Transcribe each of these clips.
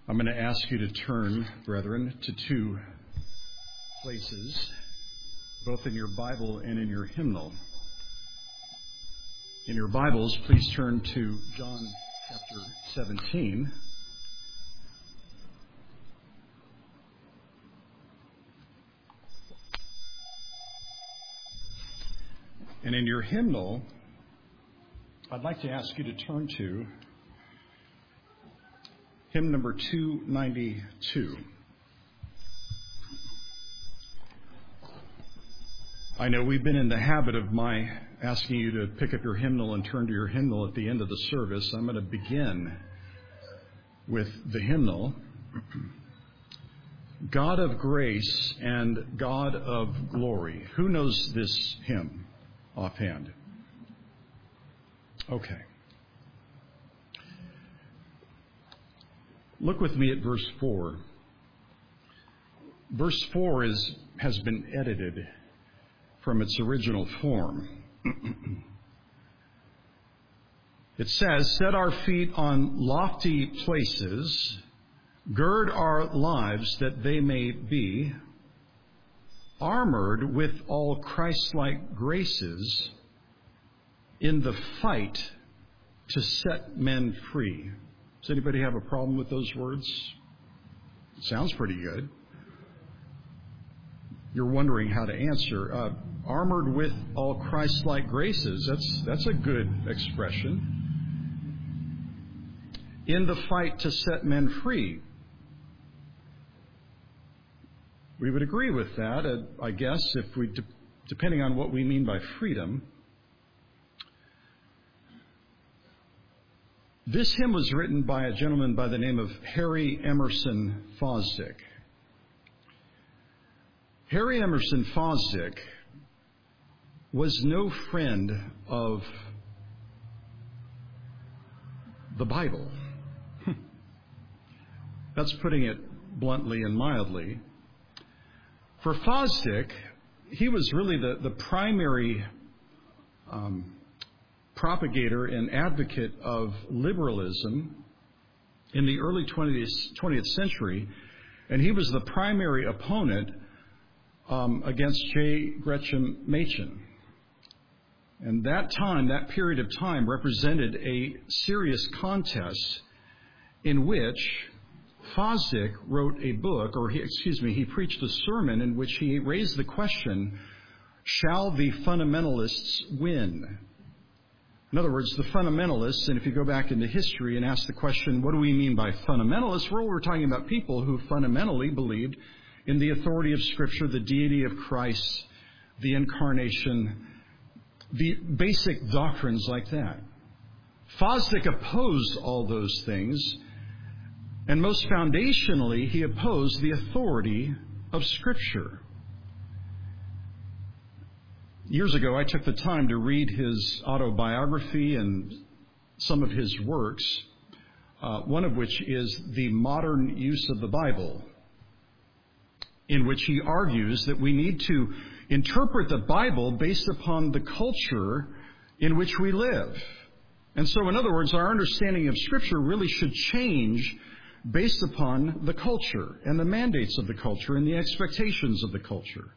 I'm going to ask you to turn, brethren, to two places, both in your Bible and in your hymnal. In your Bibles, please turn to John chapter 17. And in your hymnal, I'd like to ask you to turn to hymn number 292. I know we've been in the habit of my asking you to pick up your hymnal and turn to your hymnal at the end of the service. I'm going to begin with the hymnal. God of grace and God of glory. Who knows this hymn offhand? Okay. Look with me at verse 4. Verse 4 has been edited from its original form. It says, "Set our feet on lofty places, gird our lives that they may be armored with all Christ-like graces in the fight to set men free." Does anybody have a problem with those words? It sounds pretty good. You're wondering how to answer. Armored with all Christ-like graces. That's a good expression. In the fight to set men free. We would agree with that, I guess, if we, depending on what we mean by freedom. This hymn was written by a gentleman by the name of Harry Emerson Fosdick. Harry Emerson Fosdick was no friend of the Bible. That's putting it bluntly and mildly. For Fosdick, he was really the primary propagator and advocate of liberalism in the early 20th century, and he was the primary opponent against J. Gresham Machen. And that period of time represented a serious contest in which Fosdick wrote a book, he preached a sermon in which he raised the question, shall the fundamentalists win? In other words, the fundamentalists, and if you go back into history and ask the question, what do we mean by fundamentalists? Well, we're talking about people who fundamentally believed in the authority of Scripture, the deity of Christ, the incarnation, the basic doctrines like that. Fosdick opposed all those things, and most foundationally, he opposed the authority of Scripture. Years ago, I took the time to read his autobiography and some of his works, one of which is The Modern Use of the Bible, in which he argues that we need to interpret the Bible based upon the culture in which we live. And so, in other words, our understanding of Scripture really should change based upon the culture and the mandates of the culture and the expectations of the culture.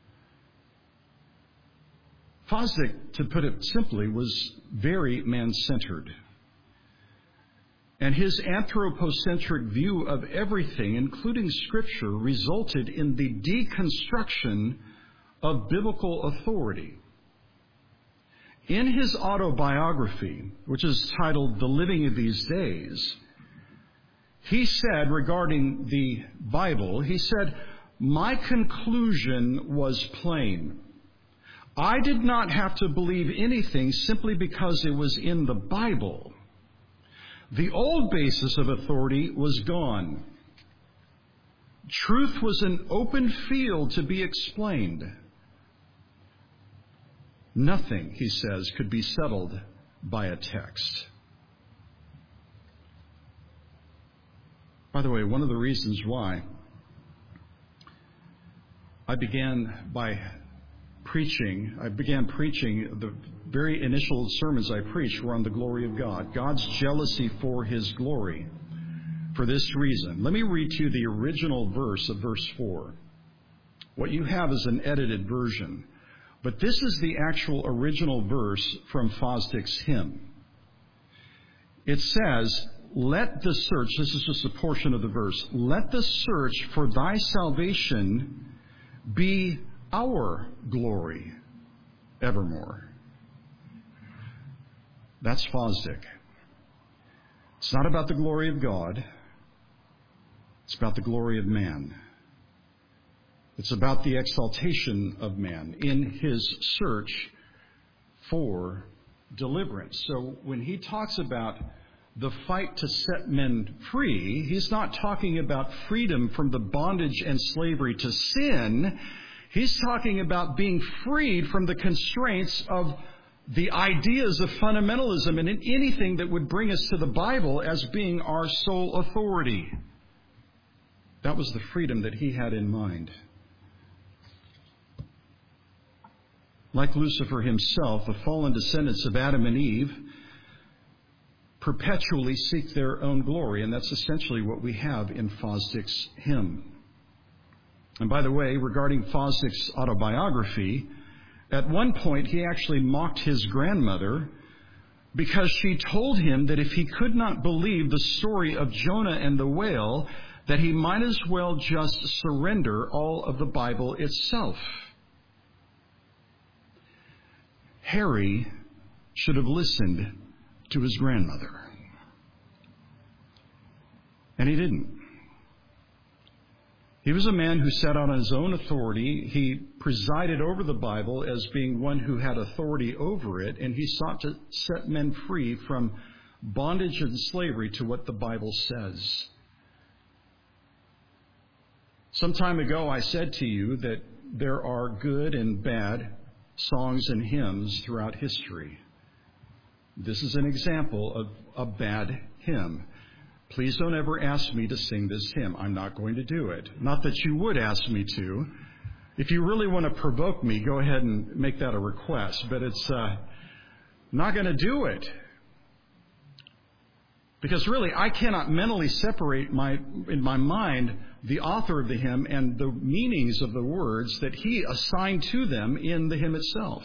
Fosdick, to put it simply, was very man-centered. And his anthropocentric view of everything, including Scripture, resulted in the deconstruction of biblical authority. In his autobiography, which is titled The Living of These Days, he said regarding the Bible, he said, "My conclusion was plain. I did not have to believe anything simply because it was in the Bible. The old basis of authority was gone. Truth was an open field to be explained. Nothing," he says, "could be settled by a text." By the way, one of the reasons why I began preaching, the very initial sermons I preached were on the glory of God, God's jealousy for His glory. for this reason. Let me read to you the original verse of verse 4. What you have is an edited version, but this is the actual original verse from Fosdick's hymn. It says, let the search, this is just a portion of the verse, let the search for thy salvation be our glory evermore. That's Fosdick. It's not about the glory of God. It's about the glory of man. It's about the exaltation of man in his search for deliverance. So when he talks about the fight to set men free, he's not talking about freedom from the bondage and slavery to sin. He's talking about being freed from the constraints of the ideas of fundamentalism and anything that would bring us to the Bible as being our sole authority. That was the freedom that he had in mind. Like Lucifer himself, the fallen descendants of Adam and Eve perpetually seek their own glory, and that's essentially what we have in Fosdick's hymn. And by the way, regarding Fosdick's autobiography, at one point he actually mocked his grandmother because she told him that if he could not believe the story of Jonah and the whale, that he might as well just surrender all of the Bible itself. Harry should have listened to his grandmother. And he didn't. He was a man who sat on his own authority. He presided over the Bible as being one who had authority over it, and he sought to set men free from bondage and slavery to what the Bible says. Some time ago, I said to you that there are good and bad songs and hymns throughout history. This is an example of a bad hymn. Please don't ever ask me to sing this hymn. I'm not going to do it. Not that you would ask me to. If you really want to provoke me, go ahead and make that a request. But it's not going to do it. Because really, I cannot mentally separate in my mind the author of the hymn and the meanings of the words that he assigned to them in the hymn itself.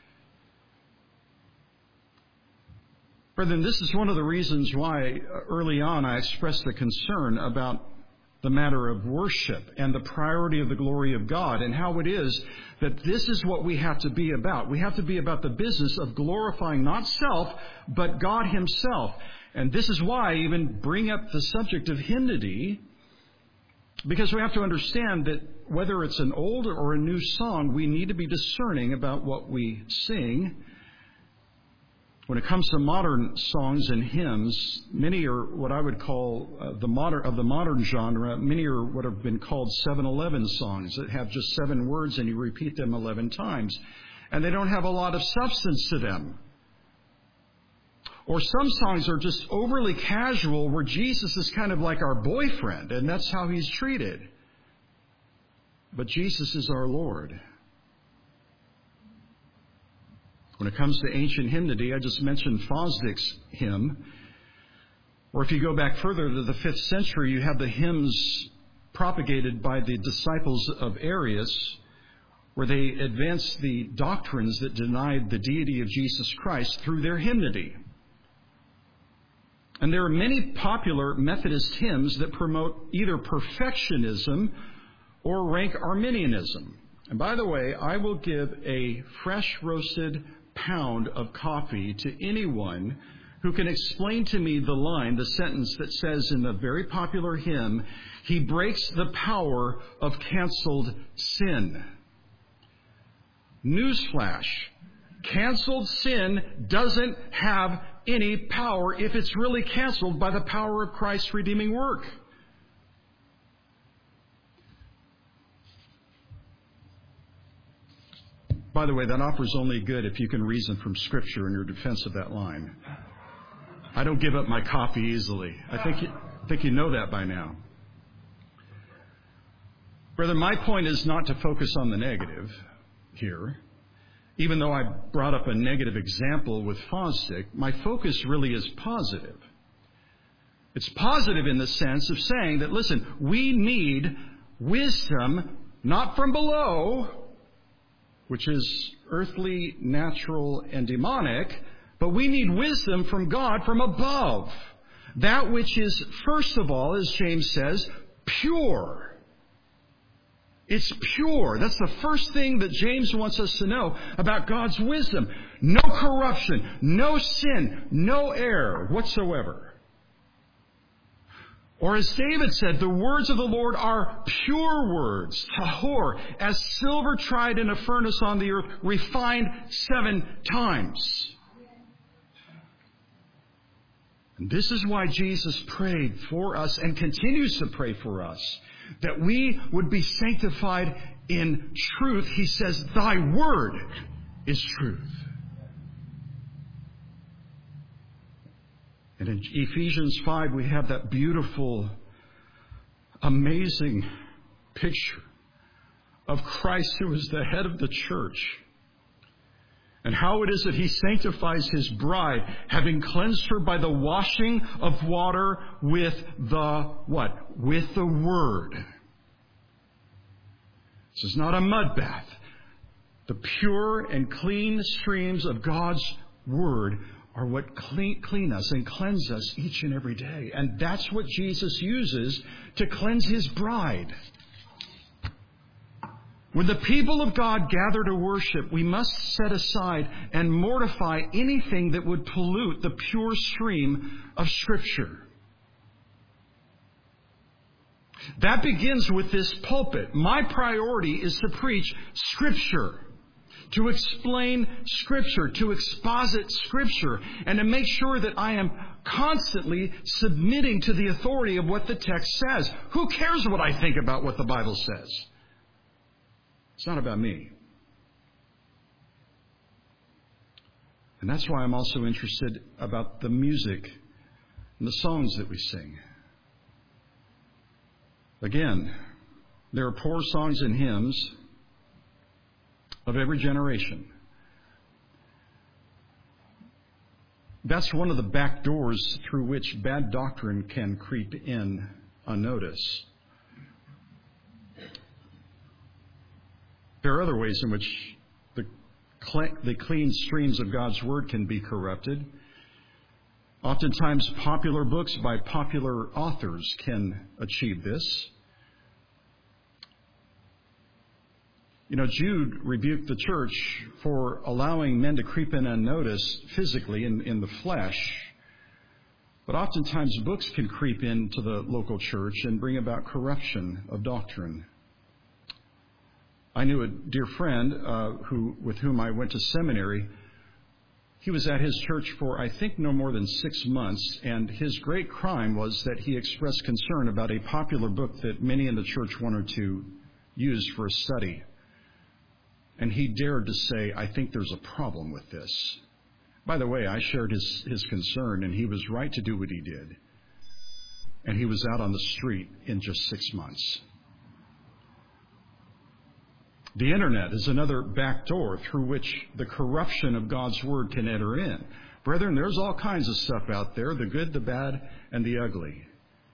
Brethren, this is one of the reasons why early on I expressed a concern about the matter of worship and the priority of the glory of God, and how it is that this is what we have to be about. We have to be about the business of glorifying not self, but God himself. And this is why I even bring up the subject of hymnody, because we have to understand that whether it's an old or a new song, we need to be discerning about what we sing. When it comes to modern songs and hymns, many are what I would call the modern genre. Many are what have been called 7-11 songs that have just 7 words and you repeat them 11 times. And they don't have a lot of substance to them. Or some songs are just overly casual where Jesus is kind of like our boyfriend and that's how he's treated. But Jesus is our Lord. When it comes to ancient hymnody, I just mentioned Fosdick's hymn. Or if you go back further to the 5th century, you have the hymns propagated by the disciples of Arius, where they advanced the doctrines that denied the deity of Jesus Christ through their hymnody. And there are many popular Methodist hymns that promote either perfectionism or rank Arminianism. And by the way, I will give a fresh roasted pound of coffee to anyone who can explain to me the sentence that says in the very popular hymn, he breaks the power of canceled sin. Newsflash, canceled sin doesn't have any power if it's really canceled by the power of Christ's redeeming work. By the way, that offer is only good if you can reason from Scripture in your defense of that line. I don't give up my coffee easily. I think you know that by now. Brother, my point is not to focus on the negative here. Even though I brought up a negative example with Fosdick, my focus really is positive. It's positive in the sense of saying that, listen, we need wisdom not from below, which is earthly, natural, and demonic, but we need wisdom from God from above. That which is, first of all, as James says, pure. It's pure. That's the first thing that James wants us to know about God's wisdom. No corruption, no sin, no error whatsoever. Or as David said, the words of the Lord are pure words, tahor, as silver tried in a furnace on the earth, refined 7 times. And this is why Jesus prayed for us and continues to pray for us, that we would be sanctified in truth. He says, thy word is truth. And in Ephesians 5, we have that beautiful, amazing picture of Christ who is the head of the church. And how it is that He sanctifies His bride, having cleansed her by the washing of water with the what? With the Word. This is not a mud bath. The pure and clean streams of God's Word are what clean us and cleanse us each and every day. And that's what Jesus uses to cleanse His bride. When the people of God gather to worship, we must set aside and mortify anything that would pollute the pure stream of Scripture. That begins with this pulpit. My priority is to preach Scripture, to explain Scripture, to exposit Scripture, and to make sure that I am constantly submitting to the authority of what the text says. Who cares what I think about what the Bible says? It's not about me. And that's why I'm also interested about the music and the songs that we sing. Again, there are poor songs and hymns of every generation. That's one of the back doors through which bad doctrine can creep in unnoticed. There are other ways in which the clean streams of God's Word can be corrupted. Oftentimes, popular books by popular authors can achieve this. You know, Jude rebuked the church for allowing men to creep in unnoticed physically in the flesh. But oftentimes, books can creep into the local church and bring about corruption of doctrine. I knew a dear friend with whom I went to seminary. He was at his church for, I think, no more than 6 months, and his great crime was that he expressed concern about a popular book that many in the church wanted to use for a study. And he dared to say, I think there's a problem with this. By the way, I shared his concern, and he was right to do what he did. And he was out on the street in just 6 months. The Internet is another back door through which the corruption of God's Word can enter in. Brethren, there's all kinds of stuff out there, the good, the bad, and the ugly.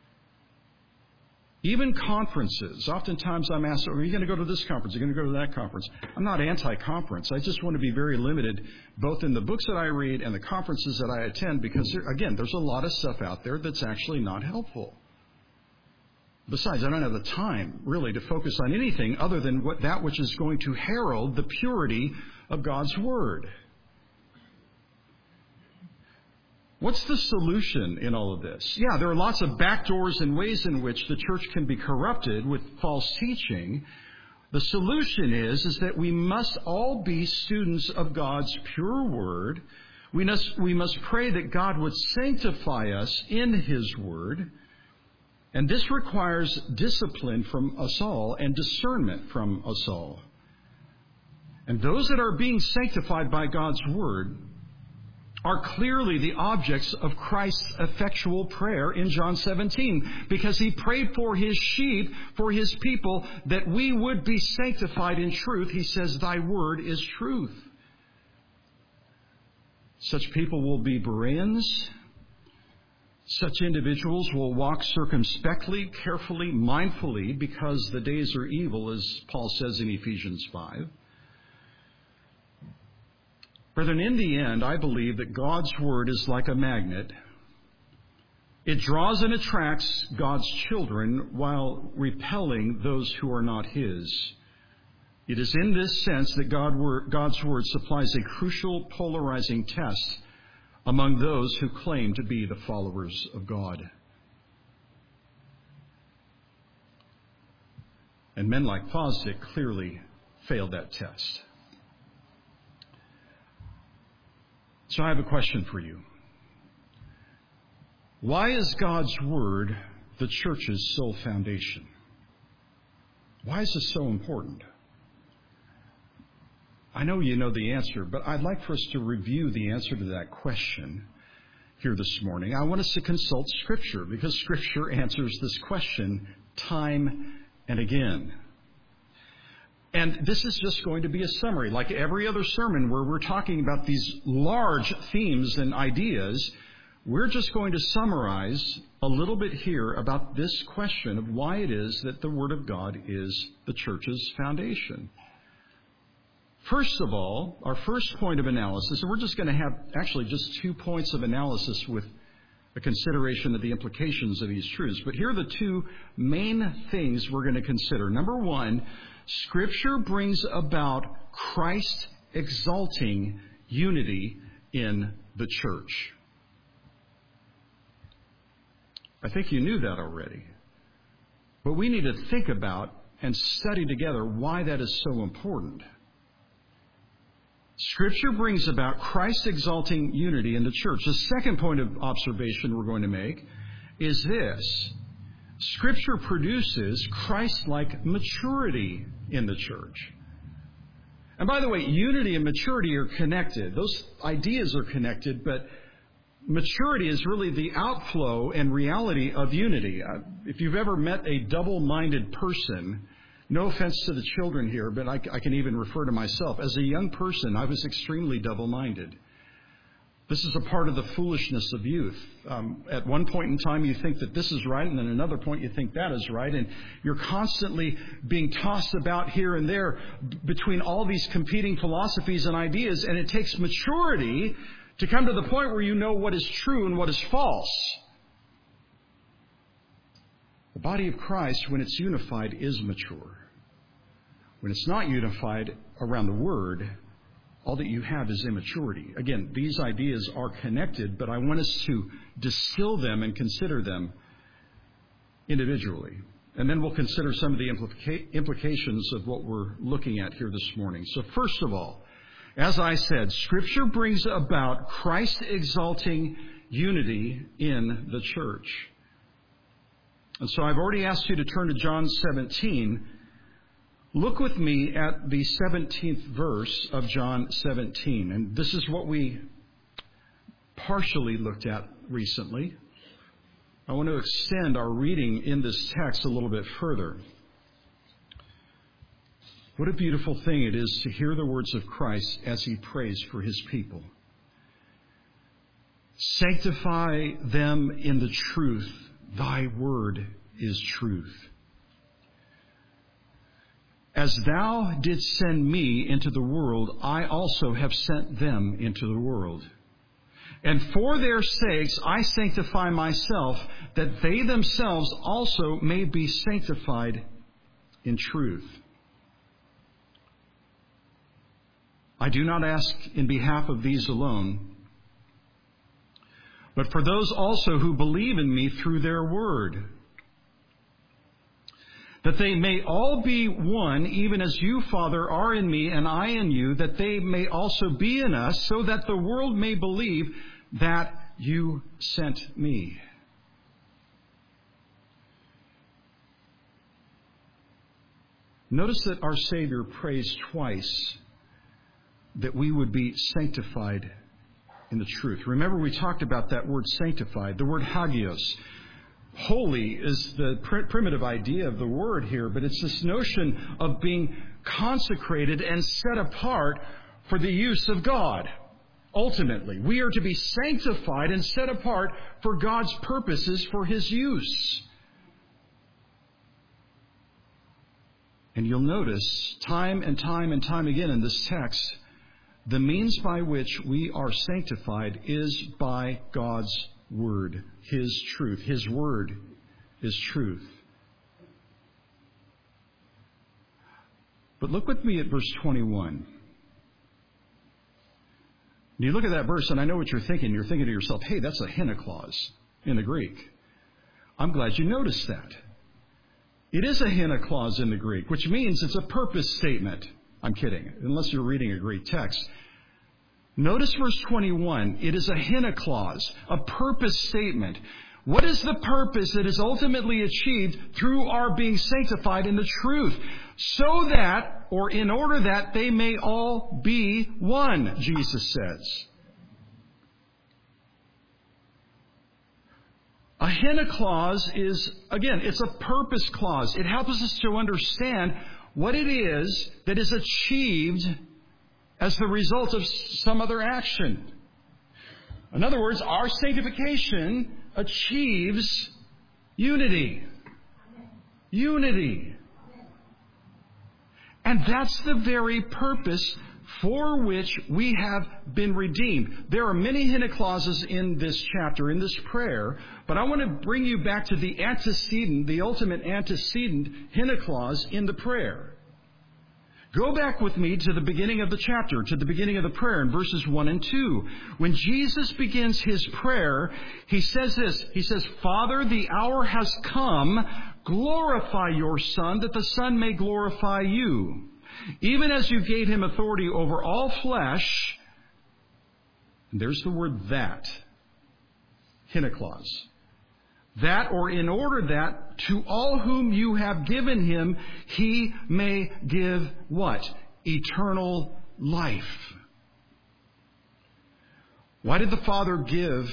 Even conferences. Oftentimes I'm asked, are you going to go to this conference? Are you going to go to that conference? I'm not anti-conference. I just want to be very limited, both in the books that I read and the conferences that I attend, because, again, there's a lot of stuff out there that's actually not helpful. Besides, I don't have the time, really, to focus on anything other than that which is going to herald the purity of God's Word. What's the solution in all of this? Yeah, there are lots of back doors and ways in which the church can be corrupted with false teaching. The solution is that we must all be students of God's pure Word. We must pray that God would sanctify us in His Word. And this requires discipline from us all and discernment from us all. And those that are being sanctified by God's Word are clearly the objects of Christ's effectual prayer in John 17, because He prayed for His sheep, for His people, that we would be sanctified in truth. He says, thy word is truth. Such people will be Bereans. Such individuals will walk circumspectly, carefully, mindfully, because the days are evil, as Paul says in Ephesians 5. Brethren, in the end, I believe that God's Word is like a magnet. It draws and attracts God's children while repelling those who are not His. It is in this sense that God's Word supplies a crucial polarizing test among those who claim to be the followers of God. And men like Fosdick clearly failed that test. So I have a question for you. Why is God's Word the church's sole foundation? Why is this so important? I know you know the answer, but I'd like for us to review the answer to that question here this morning. I want us to consult Scripture, because Scripture answers this question time and again. And this is just going to be a summary. Like every other sermon where we're talking about these large themes and ideas, we're just going to summarize a little bit here about this question of why it is that the Word of God is the church's foundation. First of all, our first point of analysis, and we're just going to have actually just 2 points of analysis with a consideration of the implications of these truths. But here are the 2 main things we're going to consider. Number 1, Scripture brings about Christ-exalting unity in the church. I think you knew that already. But we need to think about and study together why that is so important. Scripture brings about Christ-exalting unity in the church. The second point of observation we're going to make is this. Scripture produces Christ-like maturity in the church. And by the way, unity and maturity are connected. Those ideas are connected, but maturity is really the outflow and reality of unity. If you've ever met a double-minded person, no offense to the children here, but I can even refer to myself. As a young person, I was extremely double-minded. This is a part of the foolishness of youth. At one point in time, you think that this is right, and then another point, you think that is right. And you're constantly being tossed about here and there between all these competing philosophies and ideas, and it takes maturity to come to the point where you know what is true and what is false. The body of Christ, when it's unified, is mature. When it's not unified around the Word, all that you have is immaturity. Again, these ideas are connected, but I want us to distill them and consider them individually. And then we'll consider some of the implications of what we're looking at here this morning. So first of all, as I said, Scripture brings about Christ-exalting unity in the church. And so I've already asked you to turn to John 17. Look with me at the 17th verse of John 17. And this is what we partially looked at recently. I want to extend our reading in this text a little bit further. What a beautiful thing it is to hear the words of Christ as He prays for His people. Sanctify them in the truth. Thy word is truth. As thou didst send me into the world, I also have sent them into the world. And for their sakes I sanctify myself, that they themselves also may be sanctified in truth. I do not ask in behalf of these alone, but for those also who believe in me through their word, that they may all be one, even as you, Father, are in me and I in you, that they may also be in us, so that the world may believe that you sent me. Notice that our Savior prays twice that we would be sanctified in the truth. Remember, we talked about that word sanctified, the word hagios. Holy is the primitive idea of the word here, but it's this notion of being consecrated and set apart for the use of God. Ultimately, we are to be sanctified and set apart for God's purposes, for His use. And you'll notice time and time and time again in this text, the means by which we are sanctified is by God's Word, His truth. His Word is truth. But look with me at verse 21. You look at that verse, and I know what you're thinking. You're thinking to yourself, hey, that's a hina clause in the Greek. I'm glad you noticed that. It is a hina clause in the Greek, which means it's a purpose statement. I'm kidding, unless you're reading a Greek text. Notice verse 21. It is a hina clause, a purpose statement. What is the purpose that is ultimately achieved through our being sanctified in the truth? So that, or in order that, they may all be one, Jesus says. A hina clause is, again, it's a purpose clause. It helps us to understand what it is that is achieved as the result of some other action. In other words, our sanctification achieves unity. Unity. And that's the very purpose for which we have been redeemed. There are many hina clauses in this chapter, in this prayer, but I want to bring you back to the antecedent, the ultimate antecedent hina clause in the prayer. Go back with me to the beginning of the chapter, to the beginning of the prayer in verses 1 and 2. When Jesus begins His prayer, He says this. He says, Father, the hour has come. Glorify your Son, that the Son may glorify you. Even as you gave Him authority over all flesh. And there's the word that. Hina clause. That, or in order that, to all whom you have given Him, He may give what? Eternal life. Why did the Father give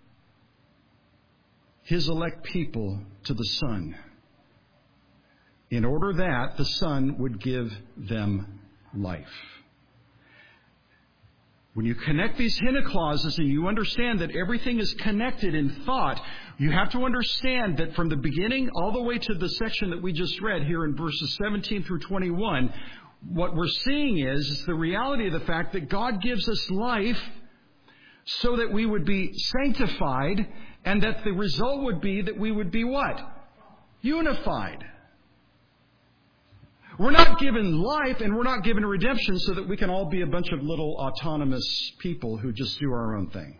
His elect people to the Son? In order that the Son would give them life. When you connect these hina clauses and you understand that everything is connected in thought, you have to understand that from the beginning all the way to the section that we just read here in verses 17 through 21, what we're seeing is the reality of the fact that God gives us life so that we would be sanctified, and that the result would be that we would be what? Unified. We're not given life and we're not given redemption so that we can all be a bunch of little autonomous people who just do our own thing.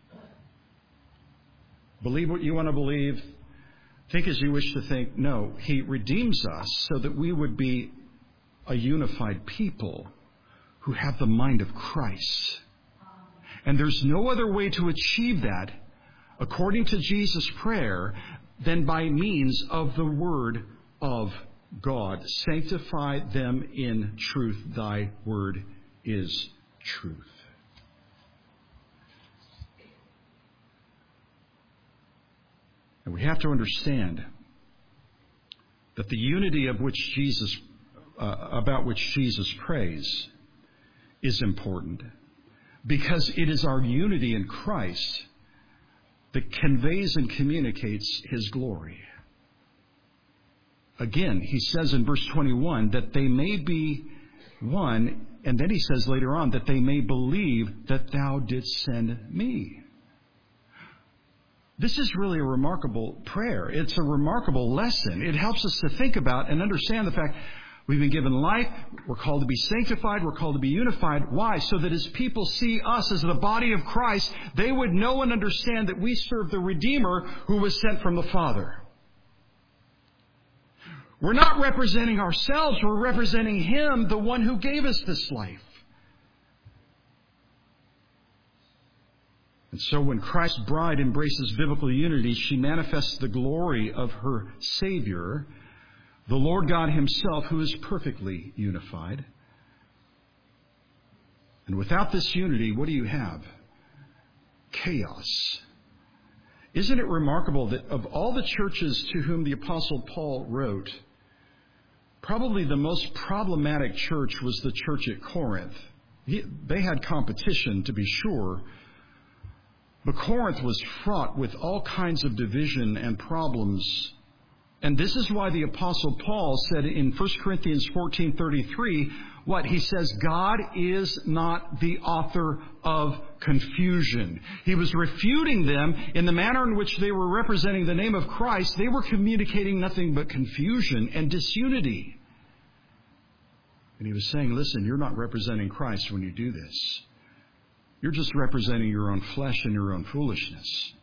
Believe what you want to believe. Think as you wish to think. No, He redeems us so that we would be a unified people who have the mind of Christ. And there's no other way to achieve that, according to Jesus' prayer, than by means of the Word of God. Sanctify them in truth. Thy word is truth. And we have to understand that the unity of which Jesus, about which Jesus prays, is important, because it is our unity in Christ that conveys and communicates His glory. Again, He says in verse 21 that they may be one, and then He says later on that they may believe that Thou didst send me. This is really a remarkable prayer. It's a remarkable lesson. It helps us to think about and understand the fact we've been given life. We're called to be sanctified. We're called to be unified. Why? So that as people see us as the body of Christ, they would know and understand that we serve the Redeemer who was sent from the Father. We're not representing ourselves. We're representing Him, the one who gave us this life. And so when Christ's bride embraces biblical unity, she manifests the glory of her Savior, the Lord God Himself, who is perfectly unified. And without this unity, what do you have? Chaos. Isn't it remarkable that of all the churches to whom the Apostle Paul wrote, probably the most problematic church was the church at Corinth. They had competition, to be sure, but Corinth was fraught with all kinds of division and problems. And this is why the Apostle Paul said in 1 Corinthians 14:33, what? He says, God is not the author of confusion. He was refuting them in the manner in which they were representing the name of Christ. They were communicating nothing but confusion and disunity. And he was saying, listen, you're not representing Christ when you do this. You're just representing your own flesh and your own foolishness.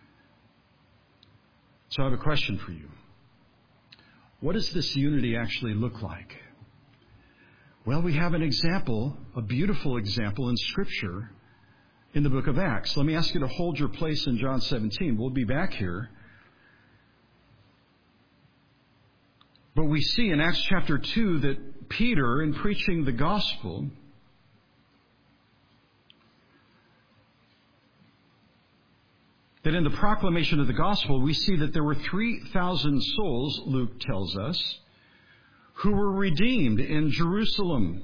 So I have a question for you. What does this unity actually look like? Well, we have an example, a beautiful example in Scripture in the book of Acts. Let me ask you to hold your place in John 17. We'll be back here. But we see in Acts chapter 2 that Peter, in preaching the gospel, that in the proclamation of the gospel, we see that there were 3,000 souls, Luke tells us, who were redeemed in Jerusalem.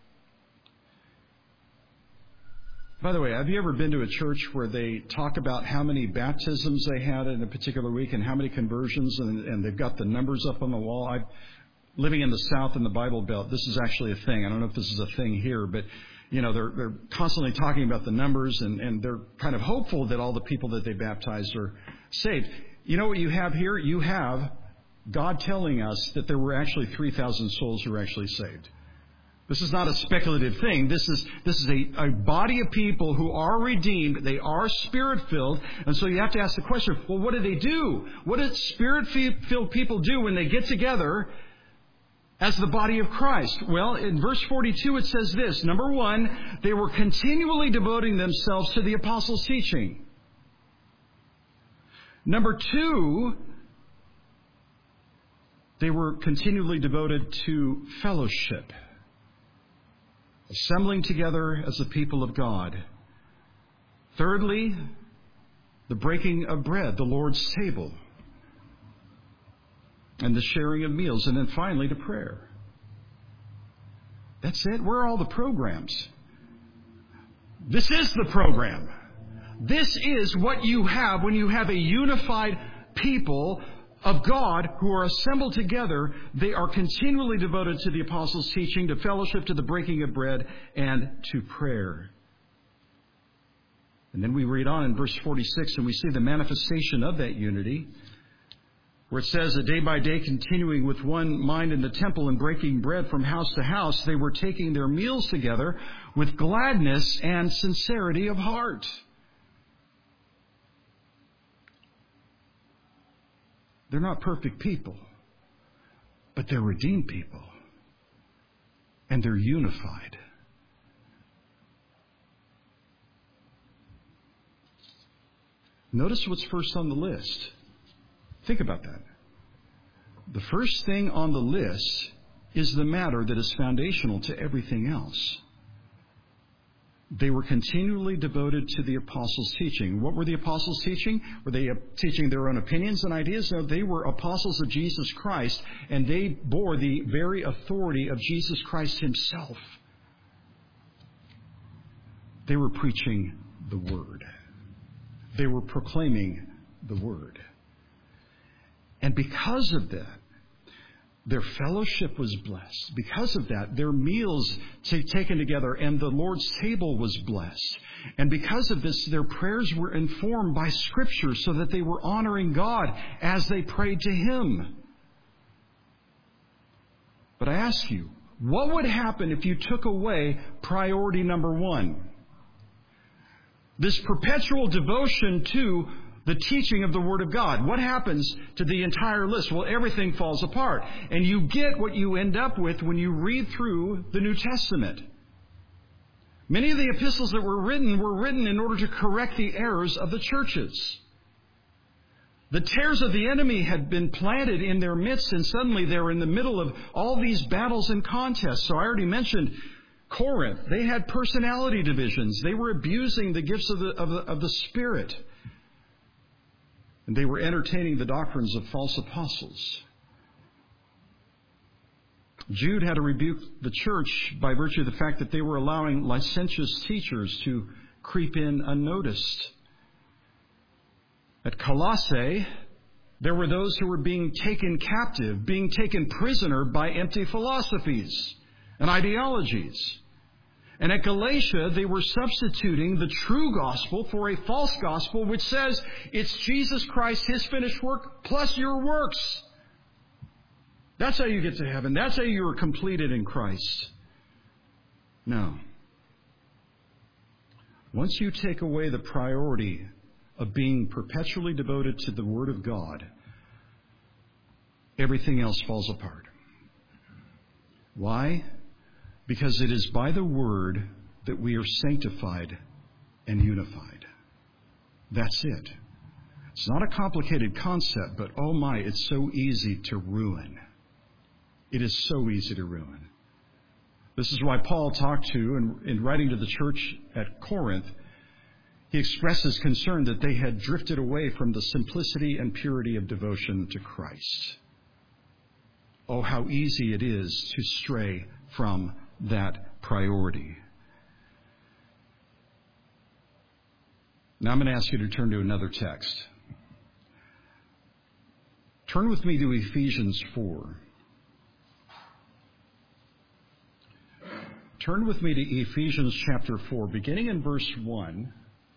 By the way, have you ever been to a church where they talk about how many baptisms they had in a particular week and how many conversions, and they've got the numbers up on the wall? Living in the South in the Bible Belt, this is actually a thing. I don't know if this is a thing here, but they're constantly talking about the numbers, and they're kind of hopeful that all the people that they baptized are saved. You know what you have here? You have God telling us that there were actually 3,000 souls who were actually saved. This is not a speculative thing. This is a body of people who are redeemed. They are Spirit-filled. And so you have to ask the question, well, what do they do? What do Spirit-filled people do when they get together as the body of Christ? Well, in verse 42 it says this. Number one, they were continually devoting themselves to the apostles' teaching. Number two, they were continually devoted to fellowship, assembling together as the people of God. Thirdly, the breaking of bread, the Lord's table, and the sharing of meals. And then finally, to prayer. That's it. Where are all the programs? This is the program. This is what you have when you have a unified people of God who are assembled together. They are continually devoted to the apostles' teaching, to fellowship, to the breaking of bread, and to prayer. And then we read on in verse 46, and we see the manifestation of that unity, where it says that day by day, continuing with one mind in the temple and breaking bread from house to house, they were taking their meals together with gladness and sincerity of heart. They're not perfect people, but they're redeemed people. And they're unified. Notice what's first on the list. Think about that. The first thing on the list is the matter that is foundational to everything else. They were continually devoted to the apostles' teaching. What were the apostles teaching? Were they teaching their own opinions and ideas? No, they were apostles of Jesus Christ, and they bore the very authority of Jesus Christ himself. They were preaching the Word. They were proclaiming the Word. And because of that, their fellowship was blessed. Because of that, their meals taken together and the Lord's table was blessed. And because of this, their prayers were informed by Scripture so that they were honoring God as they prayed to Him. But I ask you, what would happen if you took away priority number one? This perpetual devotion to the teaching of the Word of God. What happens to the entire list? Well, everything falls apart. And you get what you end up with when you read through the New Testament. Many of the epistles that were written in order to correct the errors of the churches. The tares of the enemy had been planted in their midst, and suddenly they were in the middle of all these battles and contests. So I already mentioned Corinth. They had personality divisions. They were abusing the gifts of the Spirit. And they were entertaining the doctrines of false apostles. Jude had to rebuke the church by virtue of the fact that they were allowing licentious teachers to creep in unnoticed. At Colossae, there were those who were being taken captive, being taken prisoner by empty philosophies and ideologies. And at Galatia, they were substituting the true gospel for a false gospel, which says it's Jesus Christ, His finished work, plus your works. That's how you get to heaven. That's how you are completed in Christ. No. Once you take away the priority of being perpetually devoted to the Word of God, everything else falls apart. Why? Because it is by the Word that we are sanctified and unified. That's it. It's not a complicated concept, but oh my, it's so easy to ruin. It is so easy to ruin. This is why Paul talked to, in writing to the church at Corinth, he expresses concern that they had drifted away from the simplicity and purity of devotion to Christ. Oh, how easy it is to stray from that priority. Now I'm going to ask you to turn to another text. Turn with me to Ephesians 4. Turn with me to Ephesians chapter 4, beginning in verse 1.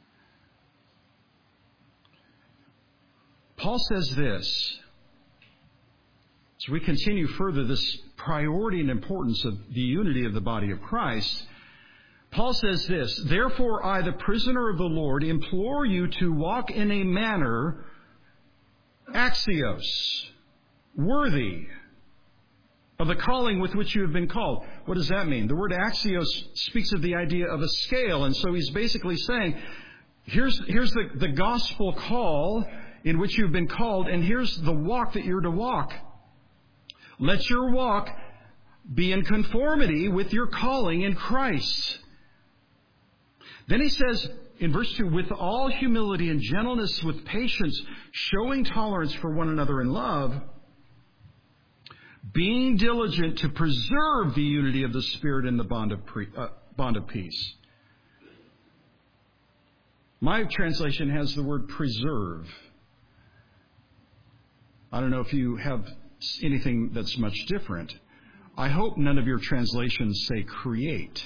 Paul says this, as we continue further this priority and importance of the unity of the body of Christ, Paul says this, "Therefore I, the prisoner of the Lord, implore you to walk in a manner, axios, worthy of the calling with which you have been called." What does that mean? The word axios speaks of the idea of a scale, and so he's basically saying, here's the gospel call in which you've been called, and here's the walk that you're to walk. Let your walk be in conformity with your calling in Christ. Then he says in verse 2, "With all humility and gentleness, with patience, showing tolerance for one another in love, being diligent to preserve the unity of the Spirit in the bond of peace." My translation has the word preserve. I don't know if you have anything that's much different. I hope none of your translations say create.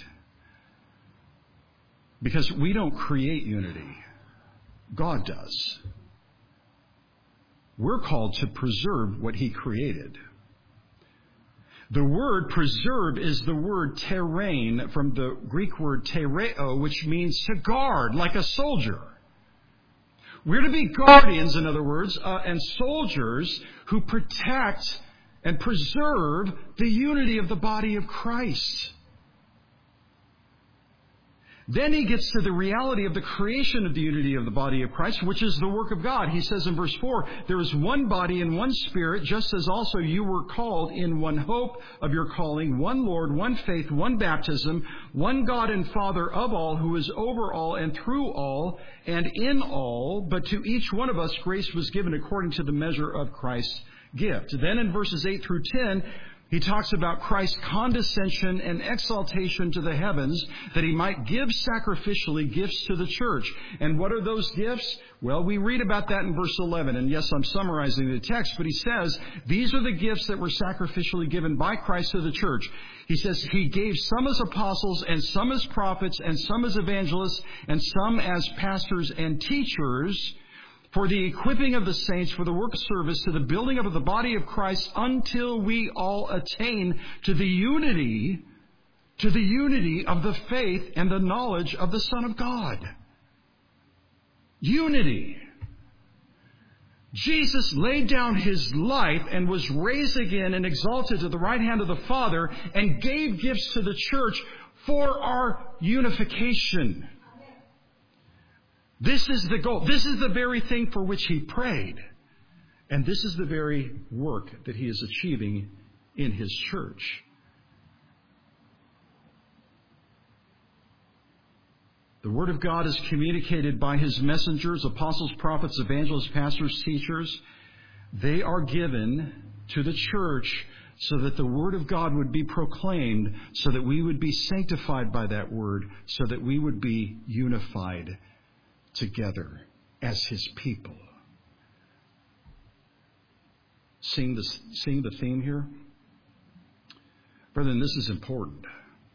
Because we don't create unity. God does. We're called to preserve what He created. The word preserve is the word terrain from the Greek word tereo, which means to guard, like a soldier. We're to be guardians, in other words, and soldiers who protect and preserve the unity of the body of Christ. Then he gets to the reality of the creation of the unity of the body of Christ, which is the work of God. He says in verse 4, "There is one body and one Spirit, just as also you were called in one hope of your calling, one Lord, one faith, one baptism, one God and Father of all, who is over all and through all and in all. But to each one of us grace was given according to the measure of Christ's gift." Then in verses 8 through 10, he talks about Christ's condescension and exaltation to the heavens, that He might give sacrificially gifts to the church. And what are those gifts? Well, we read about that in verse 11. And yes, I'm summarizing the text, but he says, these are the gifts that were sacrificially given by Christ to the church. He says He gave some as apostles, and some as prophets, and some as evangelists, and some as pastors and teachers, for the equipping of the saints, for the work of service, to the building up of the body of Christ, until we all attain to the unity of the faith and the knowledge of the Son of God. Unity. Jesus laid down His life and was raised again and exalted to the right hand of the Father, and gave gifts to the church for our unification. This is the goal. This is the very thing for which He prayed. And this is the very work that He is achieving in His church. The Word of God is communicated by His messengers, apostles, prophets, evangelists, pastors, teachers. They are given to the church so that the Word of God would be proclaimed, so that we would be sanctified by that Word, so that we would be unified together as His people. Seeing the theme here? Brethren, this is important.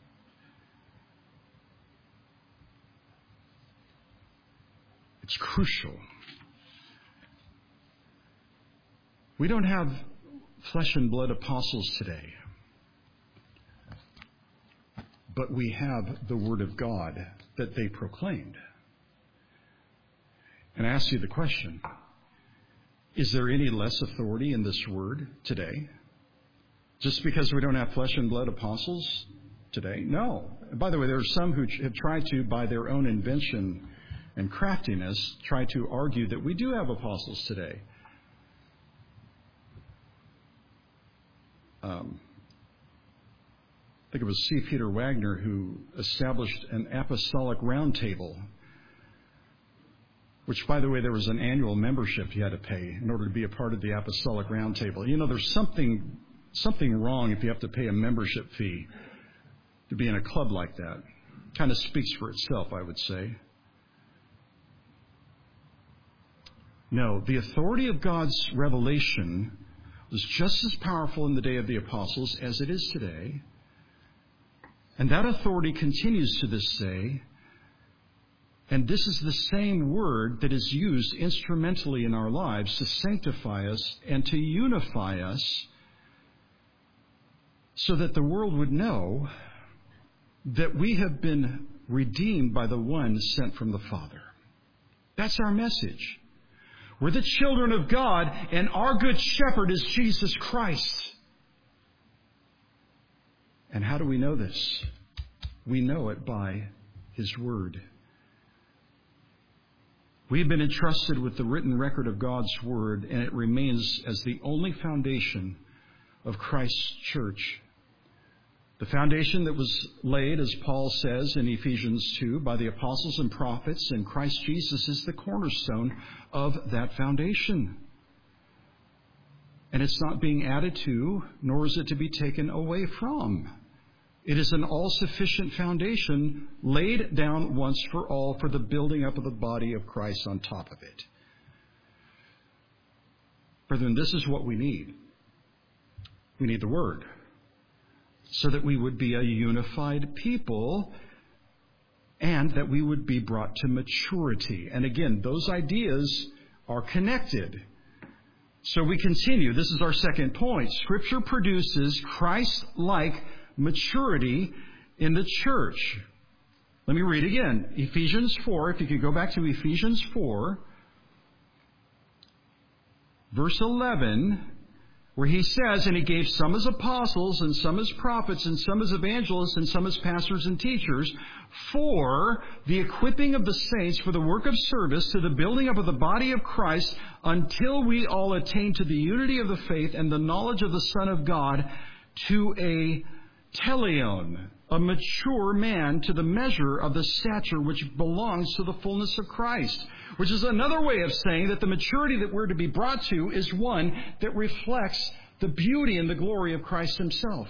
It's crucial. We don't have flesh and blood apostles today, but we have the Word of God that they proclaimed. And I ask you the question, is there any less authority in this Word today? Just because we don't have flesh and blood apostles today? No. By the way, there are some who have tried to, by their own invention and craftiness, try to argue that we do have apostles today. I think it was C. Peter Wagner who established an apostolic roundtable, which, by the way, there was an annual membership you had to pay in order to be a part of the apostolic roundtable. You know, there's something wrong if you have to pay a membership fee to be in a club like that. Kind of speaks for itself, I would say. No, the authority of God's revelation was just as powerful in the day of the apostles as it is today. And that authority continues to this day. And this is the same word that is used instrumentally in our lives to sanctify us and to unify us so that the world would know that we have been redeemed by the one sent from the Father. That's our message. We're the children of God, and our good shepherd is Jesus Christ. And how do we know this? We know it by His Word. We've been entrusted with the written record of God's Word, and it remains as the only foundation of Christ's church. The foundation that was laid, as Paul says in Ephesians 2, by the apostles and prophets, and Christ Jesus is the cornerstone of that foundation. And it's not being added to, nor is it to be taken away from. It is an all-sufficient foundation laid down once for all for the building up of the body of Christ on top of it. Brethren, this is what we need. We need the Word, so that we would be a unified people and that we would be brought to maturity. And again, those ideas are connected. So we continue. This is our second point. Scripture produces Christ-like maturity in the church. Let me read again. Ephesians 4, if you could go back to Ephesians 4, verse 11, where he says, and he gave some as apostles, and some as prophets, and some as evangelists, and some as pastors and teachers, for the equipping of the saints for the work of service, to the building up of the body of Christ, until we all attain to the unity of the faith and the knowledge of the Son of God, to a teleon, a mature man, to the measure of the stature which belongs to the fullness of Christ. Which is another way of saying that the maturity that we're to be brought to is one that reflects the beauty and the glory of Christ Himself.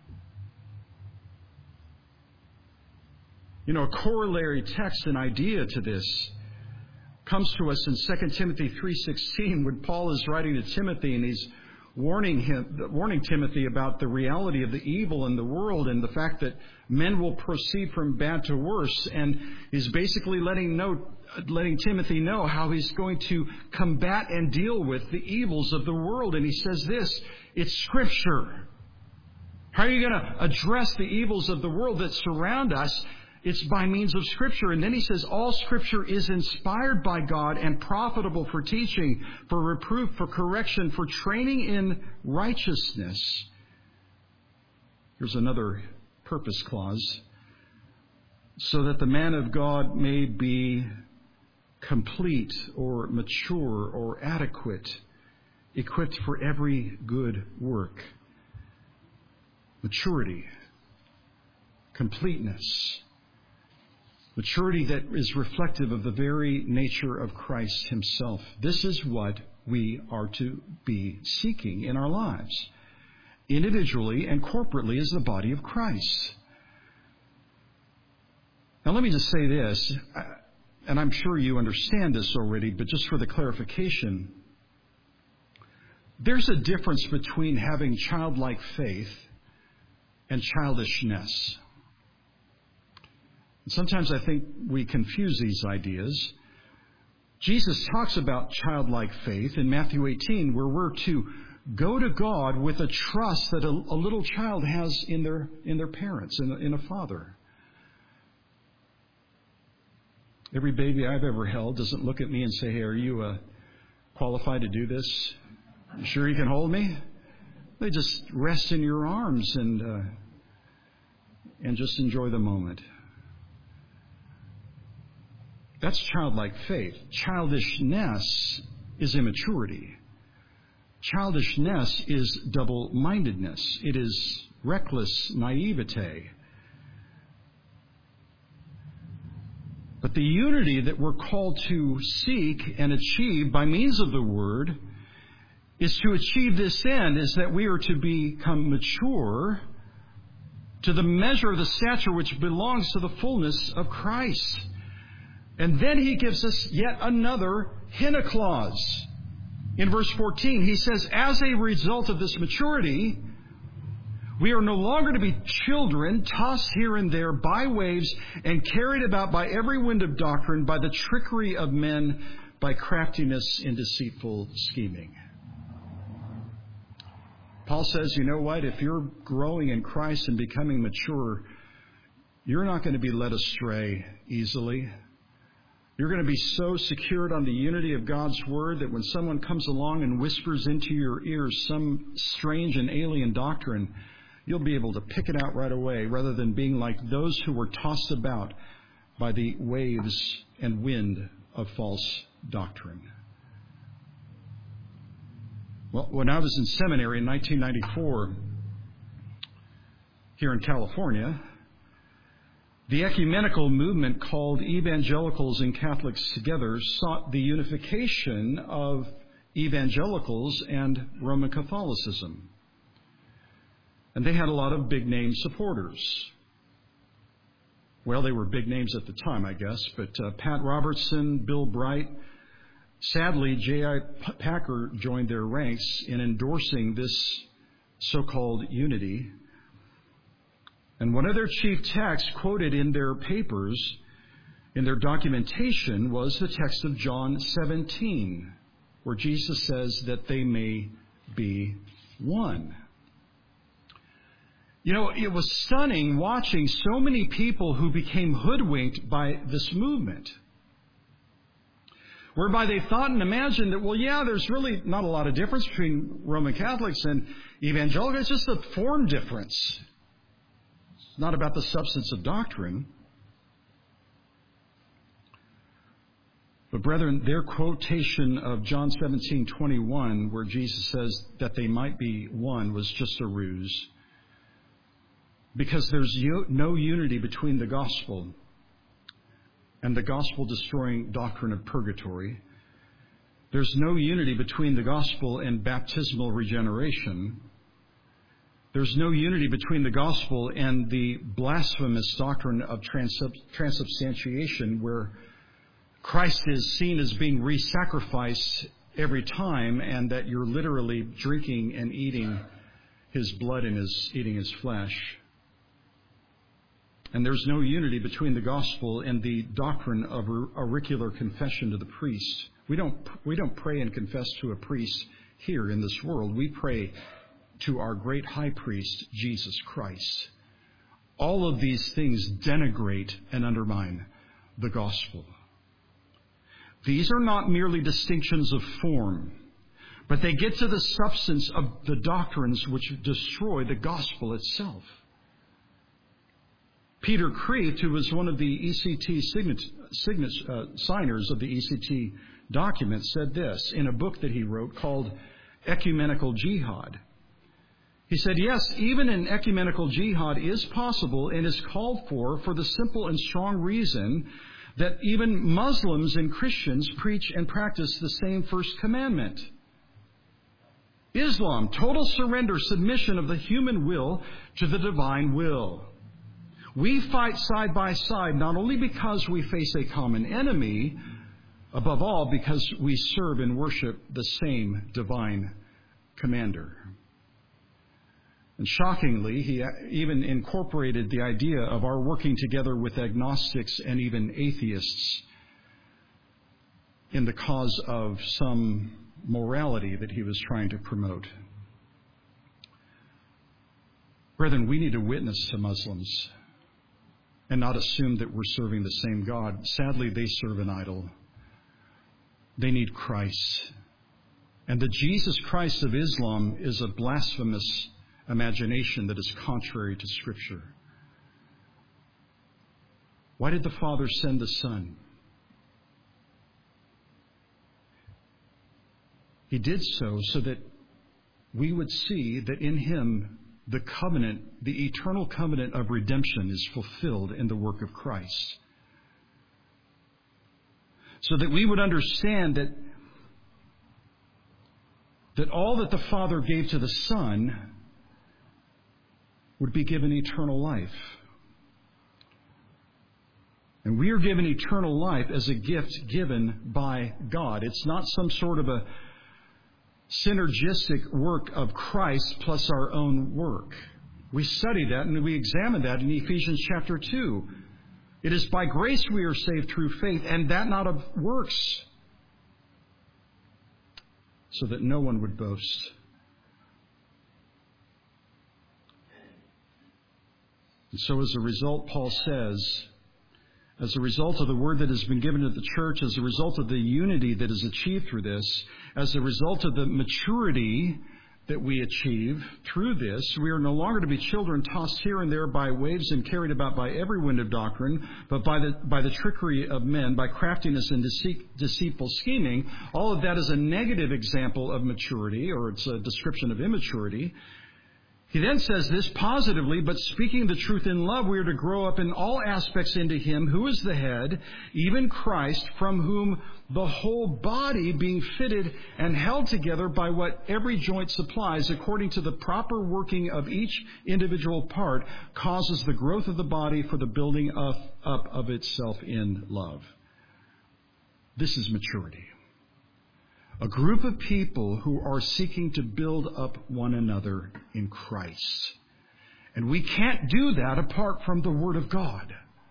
You know, a corollary text and idea to this comes to us in 2 Timothy 3:16, when Paul is writing to Timothy and he's warning Timothy about the reality of the evil in the world and the fact that men will proceed from bad to worse. And he's basically letting Timothy know how he's going to combat and deal with the evils of the world. And he says this, it's Scripture. How are you going to address the evils of the world that surround us? It's by means of Scripture. And then he says, all Scripture is inspired by God and profitable for teaching, for reproof, for correction, for training in righteousness. Here's another purpose clause. So that the man of God may be complete or mature or adequate, equipped for every good work. Maturity, completeness. Maturity that is reflective of the very nature of Christ Himself. This is what we are to be seeking in our lives. individually and corporately as the body of Christ. Now let me just say this, and I'm sure you understand this already, but just for the clarification, there's a difference between having childlike faith and childishness. And sometimes I think we confuse these ideas. Jesus talks about childlike faith in Matthew 18, where we're to go to God with a trust that a little child has in their parents, in a father. Every baby I've ever held doesn't look at me and say, "Hey, are you qualified to do this? You sure you can hold me?" They just rest in your arms and just enjoy the moment. That's childlike faith. Childishness is immaturity. Childishness is double-mindedness. It is reckless naivete. But the unity that we're called to seek and achieve by means of the Word is to achieve this end, is that we are to become mature to the measure of the stature which belongs to the fullness of Christ. And then he gives us yet another hina clause. In verse 14, he says, as a result of this maturity, we are no longer to be children, tossed here and there by waves and carried about by every wind of doctrine, by the trickery of men, by craftiness in deceitful scheming. Paul says, you know what? If you're growing in Christ and becoming mature, you're not going to be led astray easily. You're going to be so secured on the unity of God's Word that when someone comes along and whispers into your ears some strange and alien doctrine, you'll be able to pick it out right away, rather than being like those who were tossed about by the waves and wind of false doctrine. Well, when I was in seminary in 1994 here in California, the ecumenical movement called Evangelicals and Catholics Together sought the unification of evangelicals and Roman Catholicism. And they had a lot of big-name supporters. Well, they were big names at the time, I guess, but Pat Robertson, Bill Bright. Sadly, J.I. Packer joined their ranks in endorsing this so-called unity. And one of their chief texts quoted in their papers, in their documentation, was the text of John 17, where Jesus says that they may be one. You know, it was stunning watching so many people who became hoodwinked by this movement, whereby they thought and imagined that, well, yeah, there's really not a lot of difference between Roman Catholics and evangelicals. It's just a form difference. It's not about the substance of doctrine. But brethren, their quotation of John 17:21, where Jesus says that they might be one, was just a ruse. Because there's no unity between the gospel and the gospel-destroying doctrine of purgatory. There's no unity between the gospel and baptismal regeneration. There's no unity between the gospel and the blasphemous doctrine of transubstantiation, where Christ is seen as being re-sacrificed every time, and that you're literally drinking and eating His blood and eating His flesh. And there's no unity between the gospel and the doctrine of auricular confession to the priest. We don't pray and confess to a priest here in this world. We pray to our great high priest, Jesus Christ. All of these things denigrate and undermine the gospel. These are not merely distinctions of form, but they get to the substance of the doctrines which destroy the gospel itself. Peter Kreeft, who was one of the ECT signers of the ECT document, said this in a book that he wrote called Ecumenical Jihad. He said, yes, even an ecumenical jihad is possible and is called for the simple and strong reason that even Muslims and Christians preach and practice the same first commandment. Islam, total surrender, submission of the human will to the divine will. We fight side by side not only because we face a common enemy, above all because we serve and worship the same divine commander. And shockingly, he even incorporated the idea of our working together with agnostics and even atheists in the cause of some morality that he was trying to promote. Brethren, we need to witness to Muslims and not assume that we're serving the same God. Sadly, they serve an idol. They need Christ. And the Jesus Christ of Islam is a blasphemous imagination that is contrary to Scripture. Why did the Father send the Son? He did so that we would see that in Him the covenant, the eternal covenant of redemption is fulfilled in the work of Christ. So that we would understand that all that the Father gave to the Son would be given eternal life. And we are given eternal life as a gift given by God. It's not some sort of a synergistic work of Christ plus our own work. We study that and we examine that in Ephesians chapter 2. It is by grace we are saved through faith, and that not of works, so that no one would boast. And so as a result, Paul says, as a result of the word that has been given to the church, as a result of the unity that is achieved through this, as a result of the maturity that we achieve through this, we are no longer to be children tossed here and there by waves and carried about by every wind of doctrine, but by the trickery of men, by craftiness and deceitful scheming. All of that is a negative example of maturity, or it's a description of immaturity. He then says this positively, but speaking the truth in love, we are to grow up in all aspects into Him who is the head, even Christ, from whom the whole body, being fitted and held together by what every joint supplies, according to the proper working of each individual part, causes the growth of the body for the building up of itself in love. This is maturity. A group of people who are seeking to build up one another in Christ. And we can't do that apart from the Word of God.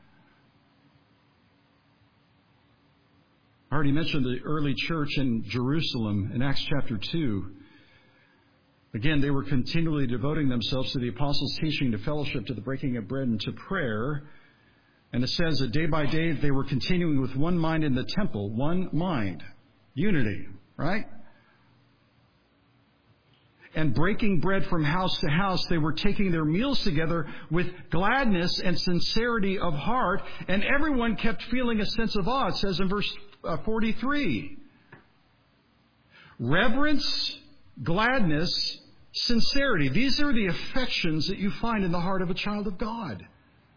I already mentioned the early church in Jerusalem in Acts chapter 2. Again, they were continually devoting themselves to the apostles' teaching, to fellowship, to the breaking of bread, and to prayer. And it says that day by day they were continuing with one mind in the temple. One mind. Unity. Right? And breaking bread from house to house, they were taking their meals together with gladness and sincerity of heart, and everyone kept feeling a sense of awe. It says in verse 43, reverence, gladness, sincerity. These are the affections that you find in the heart of a child of God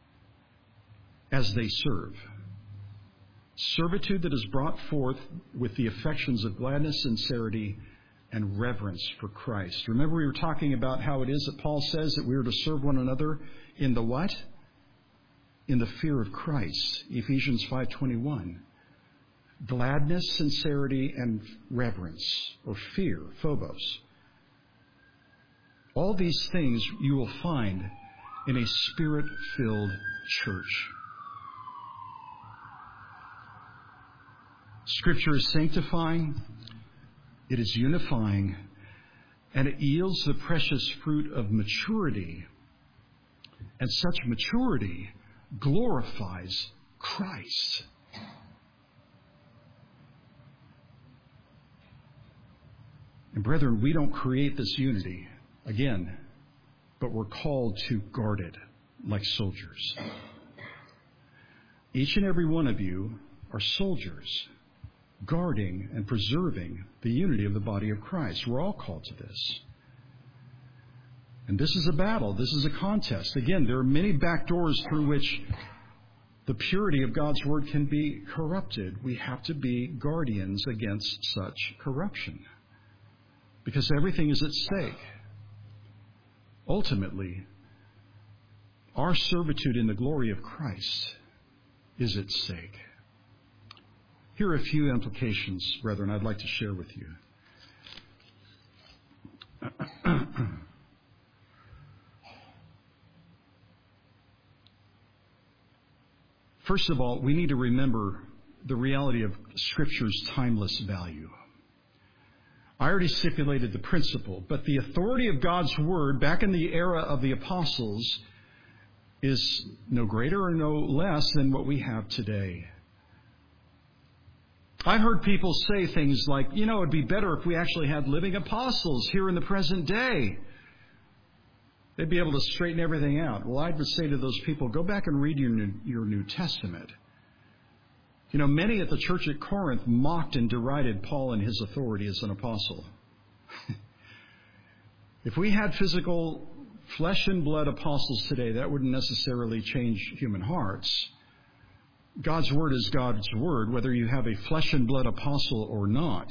as they serve. Servitude that is brought forth with the affections of gladness, sincerity, and reverence for Christ. Remember, we were talking about how it is that Paul says that we are to serve one another in the what? In the fear of Christ. Ephesians 5:21. Gladness, sincerity, and reverence, or fear, phobos. All these things you will find in a Spirit-filled church. Scripture is sanctifying, it is unifying, and it yields the precious fruit of maturity. And such maturity glorifies Christ. And brethren, we don't create this unity, again, but we're called to guard it like soldiers. Each and every one of you are soldiers, guarding and preserving the unity of the body of Christ. We're all called to this. And this is a battle. This is a contest. Again, there are many back doors through which the purity of God's Word can be corrupted. We have to be guardians against such corruption. because everything is at stake. Ultimately, our servitude in the glory of Christ is at stake. Here are a few implications, brethren, I'd like to share with you. First of all, we need to remember the reality of Scripture's timeless value. I already stipulated the principle, but the authority of God's Word back in the era of the apostles is no greater or no less than what we have today. I've heard people say things like, it'd be better if we actually had living apostles here in the present day. They'd be able to straighten everything out. Well, I would say to those people, go back and read your New Testament. Many at the church at Corinth mocked and derided Paul and his authority as an apostle. If we had physical flesh and blood apostles today, that wouldn't necessarily change human hearts. God's Word is God's Word, whether you have a flesh and blood apostle or not.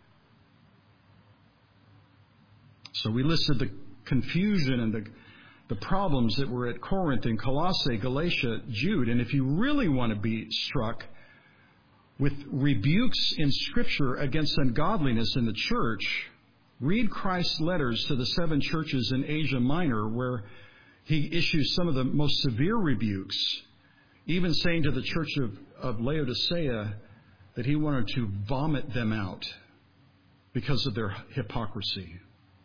So we listed the confusion and the problems that were at Corinth and Colossae, Galatia, Jude. And if you really want to be struck with rebukes in Scripture against ungodliness in the church, read Christ's letters to the 7 churches in Asia Minor, where he issues some of the most severe rebukes, even saying to the church of Laodicea that he wanted to vomit them out because of their hypocrisy.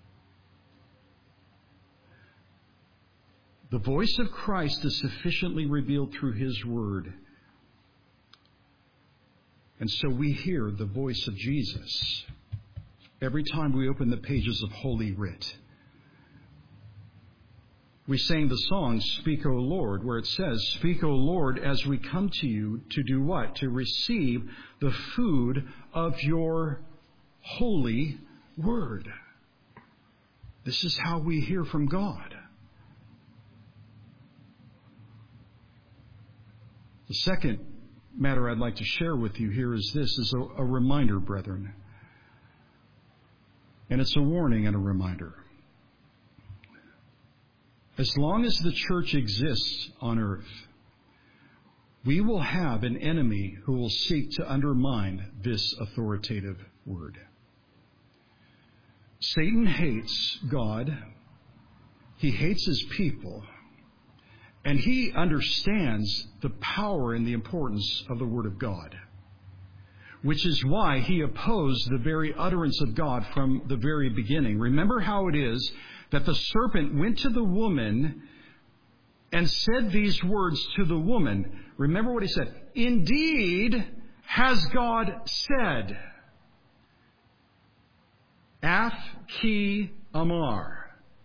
The voice of Christ is sufficiently revealed through His Word. And so we hear the voice of Jesus every time we open the pages of Holy Writ. We sang the song, Speak, O Lord, where it says, Speak, O Lord, as we come to you to do what? To receive the food of your holy word. This is how we hear from God. The second matter I'd like to share with you here is this, is a reminder, brethren. And it's a warning and a reminder. As long as the church exists on earth, we will have an enemy who will seek to undermine this authoritative word. Satan hates God. He hates his people. And he understands the power and the importance of the Word of God, which is why he opposed the very utterance of God from the very beginning. Remember how it is that the serpent went to the woman and said these words to the woman. Remember what he said. Indeed, has God said. Af ki amar.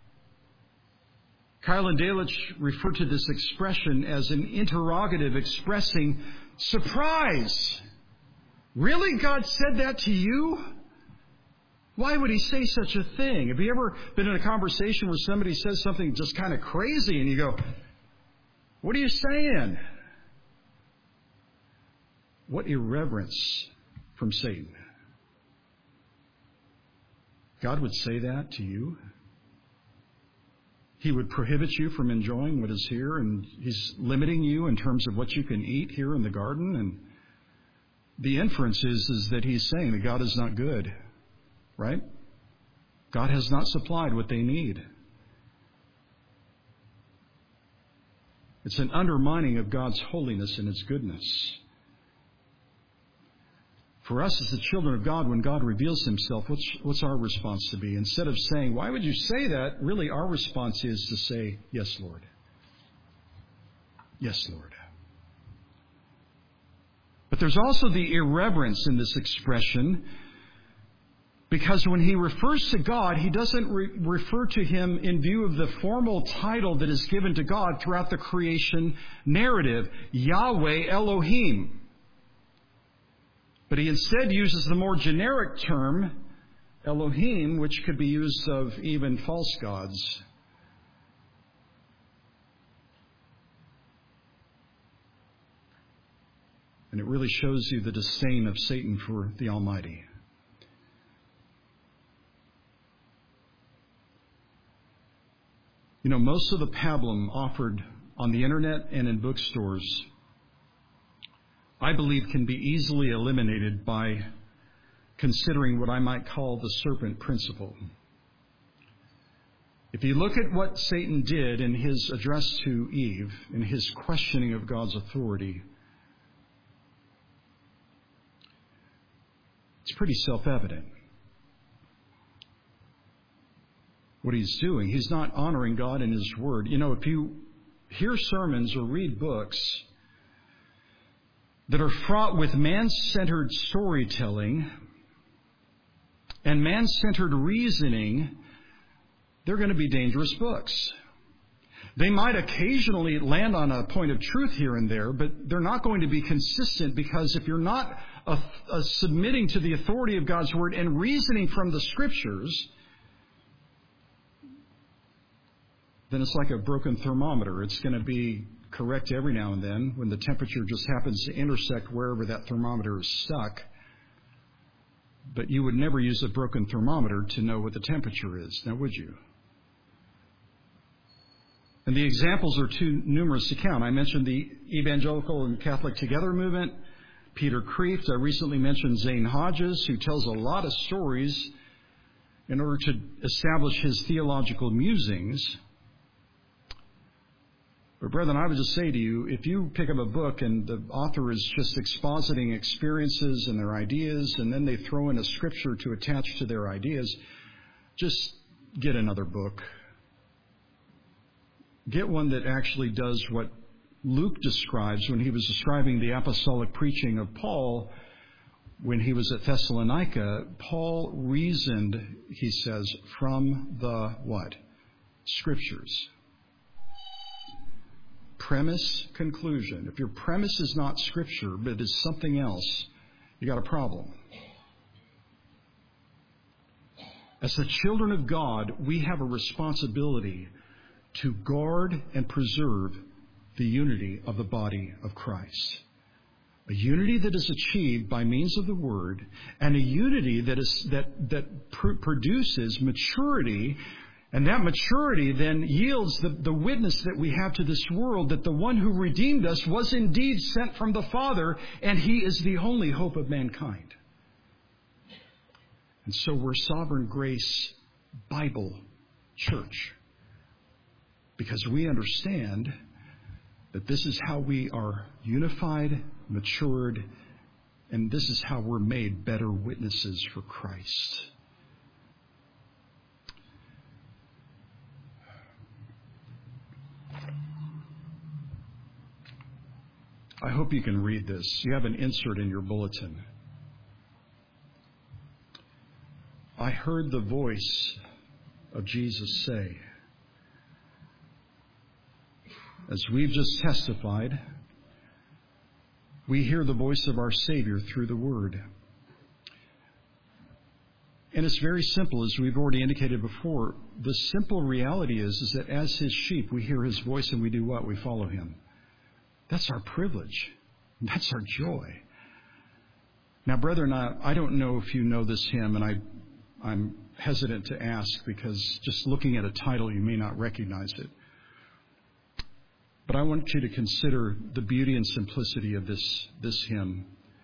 Kylan Delitzsch referred to this expression as an interrogative expressing surprise. Really? God said that to you? Why would he say such a thing? Have you ever been in a conversation where somebody says something just kind of crazy and you go, what are you saying? What irreverence from Satan. God would say that to you? He would prohibit you from enjoying what is here, and he's limiting you in terms of what you can eat here in the garden. And the inference is that he's saying that God is not good, right? God has not supplied what they need. It's an undermining of God's holiness and His goodness. For us as the children of God, when God reveals Himself, what's our response to be? Instead of saying, why would you say that? Really, our response is to say, yes, Lord. Yes, Lord. But there's also the irreverence in this expression, because when he refers to God, he doesn't refer to Him in view of the formal title that is given to God throughout the creation narrative, Yahweh Elohim. But he instead uses the more generic term, Elohim, which could be used of even false gods. And it really shows you the disdain of Satan for the Almighty. You know, most of the pablum offered on the internet and in bookstores, I believe, can be easily eliminated by considering what I might call the serpent principle. If you look at what Satan did in his address to Eve, in his questioning of God's authority, it's pretty self-evident. What he's doing, he's not honoring God in His Word. You know, if you hear sermons or read books that are fraught with man-centered storytelling and man-centered reasoning, they're going to be dangerous books. They might occasionally land on a point of truth here and there, but they're not going to be consistent, because if you're not submitting to the authority of God's Word and reasoning from the Scriptures, then it's like a broken thermometer. It's going to be correct every now and then when the temperature just happens to intersect wherever that thermometer is stuck. But you would never use a broken thermometer to know what the temperature is, now would you? And the examples are too numerous to count. I mentioned the Evangelical and Catholic Together movement, Peter Kreeft. I recently mentioned Zane Hodges, who tells a lot of stories in order to establish his theological musings. But brethren, I would just say to you, if you pick up a book and the author is just expositing experiences and their ideas, and then they throw in a scripture to attach to their ideas, just get another book. Get one that actually does what Luke describes when he was describing the apostolic preaching of Paul when he was at Thessalonica. Paul reasoned, he says, from the what? Scriptures. Premise, conclusion. If your premise is not Scripture, but is something else, you got a problem. As the children of God, we have a responsibility to guard and preserve the unity of the body of Christ. A unity that is achieved by means of the Word, and a unity that produces maturity. And that maturity then yields the witness that we have to this world, that the one who redeemed us was indeed sent from the Father, and He is the only hope of mankind. And so we're Sovereign Grace Bible Church, because we understand that this is how we are unified, matured, and this is how we're made better witnesses for Christ. I hope you can read this. You have an insert in your bulletin. I heard the voice of Jesus say, as we've just testified, we hear the voice of our Savior through the Word. And it's very simple, as we've already indicated before. The simple reality is that as His sheep, we hear His voice and we do what? We follow Him. That's our privilege. That's our joy. Now, brethren, I don't know if you know this hymn, and I'm hesitant to ask because just looking at a title, you may not recognize it. But I want you to consider the beauty and simplicity of this hymn.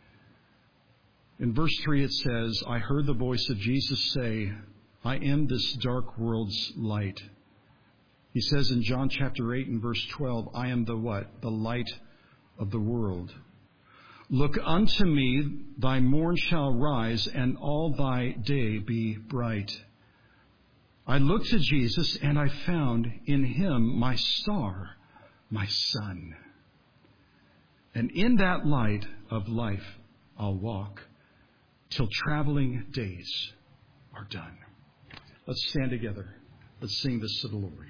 In verse 3 it says, I heard the voice of Jesus say, I am this dark world's light. He says in John chapter 8 and verse 12, I am the what? The light of the world. Look unto me, thy morn shall rise, and all thy day be bright. I looked to Jesus, and I found in Him my star, my sun. And in that light of life I'll walk till traveling days are done. Let's stand together. Let's sing this to the Lord.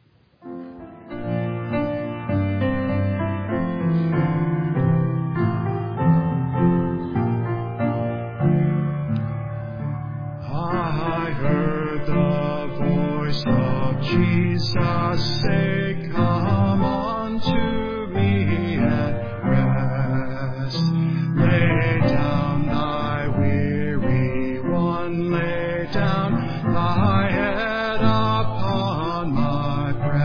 I heard the voice of Jesus say, come unto me and rest. Lay down thy weary one, lay down thy head upon my breast.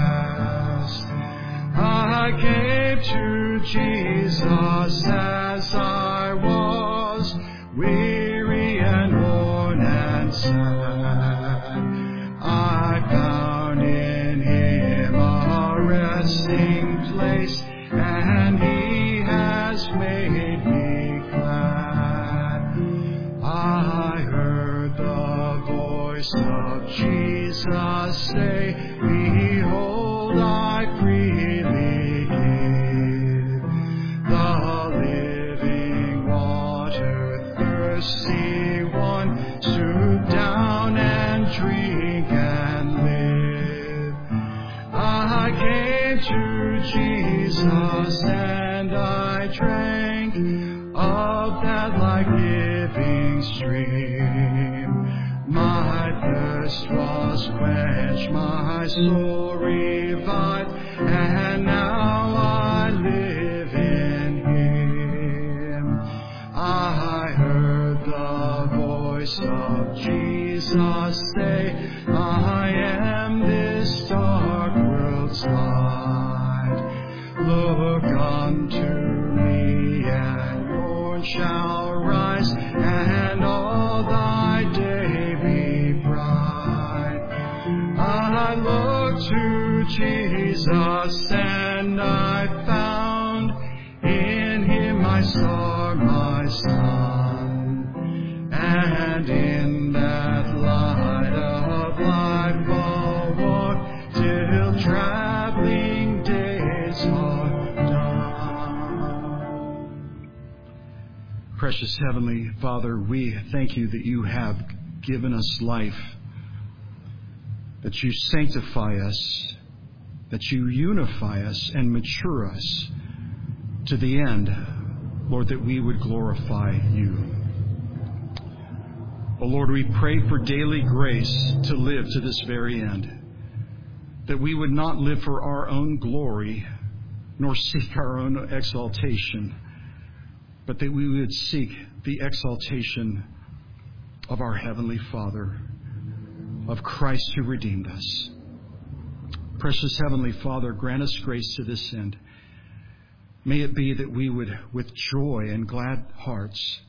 sad. I found in him a resting place, and he has made me glad. I heard the voice of Jesus say, behold, I freely give the living water, thirsty one, stoop down and drink and live. I came to Jesus and I drank of that life-giving stream. My thirst was quenched, my soul revived, and now I live in him. I heard the voice of Jesus say, I am this dark world's light. Look unto me, and morn shall rise, and all thy day be bright. I looked to Jesus, and I found in him my star, my sun, and in that light of life I'll walk till traveling days are done. Precious Heavenly Father, we thank you that you have given us life, that you sanctify us, that you unify us and mature us to the end, Lord, that we would glorify you. Oh Lord, we pray for daily grace to live to this very end, that we would not live for our own glory, nor seek our own exaltation, but that we would seek the exaltation of our Heavenly Father, of Christ who redeemed us. Precious Heavenly Father, grant us grace to this end. May it be that we would, with joy and glad hearts,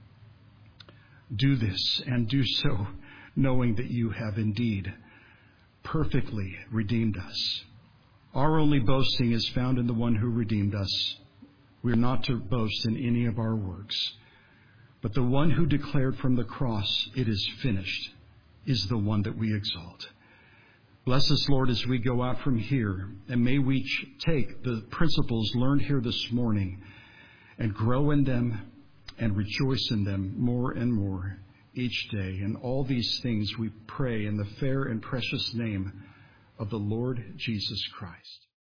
do this and do so knowing that you have indeed perfectly redeemed us. Our only boasting is found in the one who redeemed us. We are not to boast in any of our works, but the one who declared from the cross, it is finished, is the one that we exalt. Bless us, Lord, as we go out from here, and may we take the principles learned here this morning and grow in them and rejoice in them more and more each day. And all these things we pray in the fair and precious name of the Lord Jesus Christ.